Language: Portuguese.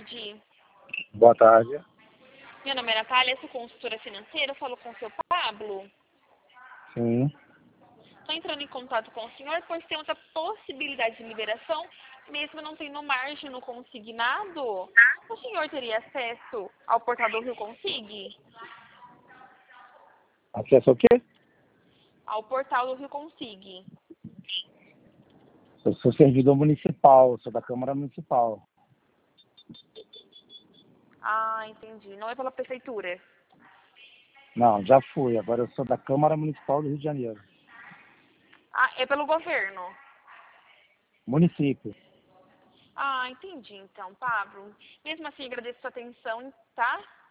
tarde. Boa tarde. Meu nome é Natália, sou consultora financeira, eu falo com o seu Pablo. Sim. Estou entrando em contato com o senhor, pois tem outra possibilidade de liberação, mesmo não tendo margem no consignado. O senhor teria acesso ao portal do Rio Consig? Acesso ao quê? Ao portal do Rio Consig. Eu sou servidor municipal, sou da Câmara Municipal. Ah, entendi. Não é pela prefeitura? Não, já fui. Agora eu sou da Câmara Municipal do Rio de Janeiro. Ah, é pelo governo? Município. Ah, entendi então, Pablo. Mesmo assim, agradeço sua atenção, tá?